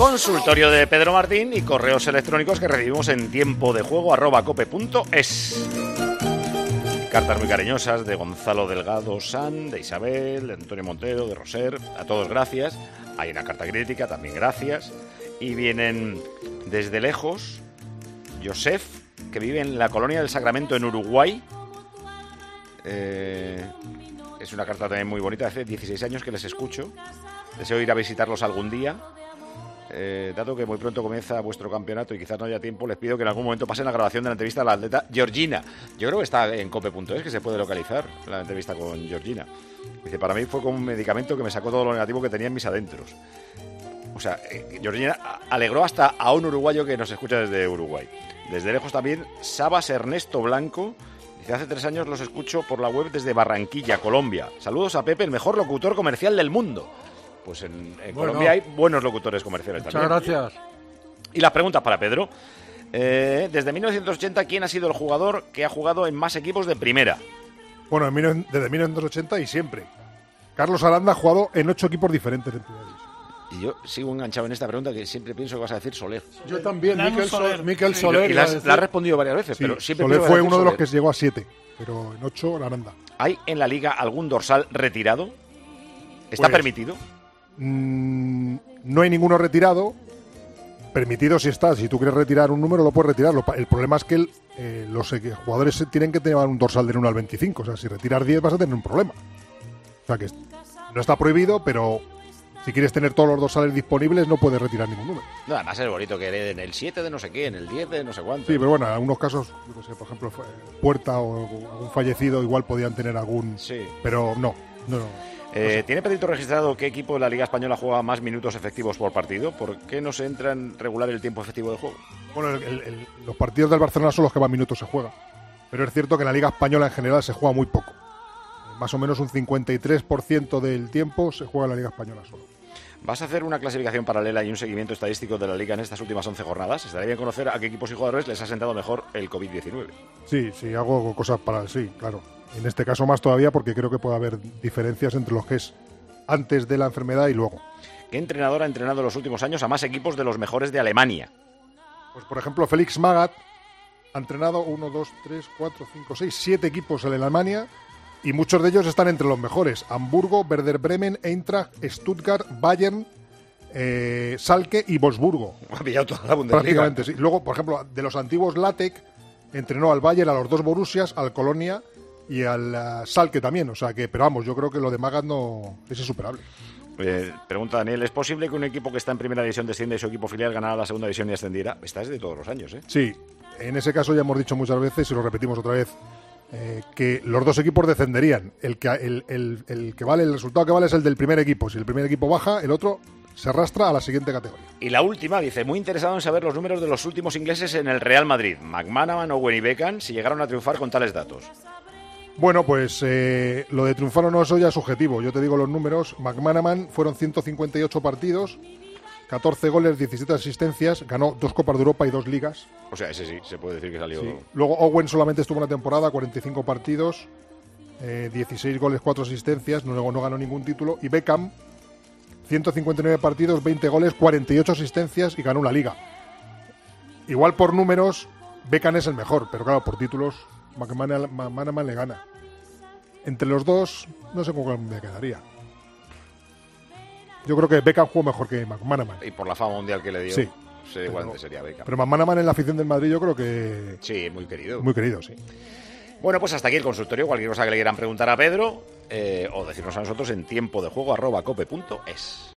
Consultorio de Pedro Martín y correos electrónicos que recibimos en tiempodejuego@cope.es. Cartas muy cariñosas de Gonzalo Delgado San, de Isabel, de Antonio Montero, de Roser. A todos gracias. Hay una carta crítica, también gracias. Y vienen desde lejos Josef, que vive en la colonia del Sacramento en Uruguay. Es una carta también muy bonita. Hace 16 años que les escucho. Deseo ir a visitarlos algún día. Dado que muy pronto comienza vuestro campeonato y quizás no haya tiempo, les pido que en algún momento pasen la grabación de la entrevista a la atleta Georgina. Yo creo que está en cope.es, que se puede localizar la entrevista con Georgina. Dice, para mí fue como un medicamento que me sacó todo lo negativo que tenía en mis adentros. O sea, Georgina alegró hasta a un uruguayo que nos escucha desde Uruguay. Desde lejos también, Sabas Ernesto Blanco. Dice, hace 3 años los escucho por la web desde Barranquilla, Colombia. Saludos a Pepe, el mejor locutor comercial del mundo. Pues en Colombia hay buenos locutores comerciales también. Muchas gracias. Y las preguntas para Pedro. Desde 1980, ¿quién ha sido el jugador que ha jugado en más equipos de primera? Bueno, desde 1980 y siempre. Carlos Aranda ha jugado en 8 equipos diferentes en primera división. Y yo sigo enganchado en esta pregunta que siempre pienso que vas a decir Soler. Yo también, Miquel Soler. Y la has respondido varias veces, sí, pero siempre Soler fue uno de los que llegó a 7, pero en 8 Aranda. ¿Hay en la liga algún dorsal retirado? ¿Está permitido? No hay ninguno retirado. Permitido si está. Si tú quieres retirar un número, lo puedes retirar. El problema es que los jugadores tienen que tener un dorsal del 1 al 25. O sea, si retiras 10 vas a tener un problema. O sea, que no está prohibido, pero si quieres tener todos los dorsales disponibles, no puedes retirar ningún número. No, además es bonito que hereden el 7 de no sé qué, en el 10 de no sé cuánto. Sí, pero bueno, en algunos casos, yo no sé, por ejemplo, Puerta o algún fallecido igual podían tener algún... Sí. Pero no. ¿Tiene Pedrito registrado qué equipo de la Liga Española juega más minutos efectivos por partido? ¿Por qué no se entra en regular el tiempo efectivo de juego? Bueno, los partidos del Barcelona son los que más minutos se juegan. Pero es cierto que en la Liga Española en general se juega muy poco. Más o menos un 53% del tiempo se juega en la Liga Española solo. ¿Vas a hacer una clasificación paralela y un seguimiento estadístico de la Liga en estas últimas 11 jornadas? Estaría bien conocer a qué equipos y jugadores les ha sentado mejor el COVID-19. Sí, hago cosas para... Sí, claro. En este caso más todavía porque creo que puede haber diferencias entre lo que es antes de la enfermedad y luego. ¿Qué entrenador ha entrenado en los últimos años a más equipos de los mejores de Alemania? Pues por ejemplo, Felix Magath ha entrenado 7 equipos en Alemania y muchos de ellos están entre los mejores. Hamburgo, Werder Bremen, Eintracht, Stuttgart, Bayern, Schalke y Wolfsburgo. Ha pillado toda la Bundesliga. Prácticamente, sí. Luego, por ejemplo, de los antiguos Latec, entrenó al Bayern, a los 2 Borussias, al Colonia y al Schalke también. O sea que, pero vamos, yo creo que lo de Magath no es insuperable. Pregunta Daniel, ¿es posible que un equipo que está en primera división descienda y su equipo filial ganara la segunda división y ascendiera? Esta es de todos los años, ¿eh? Sí, en ese caso ya hemos dicho muchas veces y lo repetimos otra vez, que los 2 equipos descenderían. El que vale, el resultado que vale es el del primer equipo. Si el primer equipo baja, el otro se arrastra a la siguiente categoría. Y la última, dice, muy interesado en saber los números de los últimos ingleses en el Real Madrid. McManaman, Owen y Beckham, si llegaron a triunfar con tales datos. Bueno, pues lo de triunfar o no, eso ya es subjetivo. Yo te digo los números. McManaman fueron 158 partidos, 14 goles, 17 asistencias, ganó 2 Copas de Europa y 2 Ligas. O sea, ese sí, se puede decir que salió... Sí. Luego Owen solamente estuvo una temporada, 45 partidos, 16 goles, 4 asistencias, no ganó ningún título. Y Beckham, 159 partidos, 20 goles, 48 asistencias y ganó una Liga. Igual por números, Beckham es el mejor, pero claro, por títulos... McManaman le gana. Entre los dos, no sé cómo me quedaría. Yo creo que Beckham jugó mejor que McManaman. Y por la fama mundial que le dio, sí, igualmente sería Beckham. Pero McManaman en la afición del Madrid yo creo que... Sí, muy querido. Muy querido, sí. Bueno, pues hasta aquí el consultorio. Cualquier cosa que le quieran preguntar a Pedro o decirnos a nosotros en tiempodejuego@cope.es.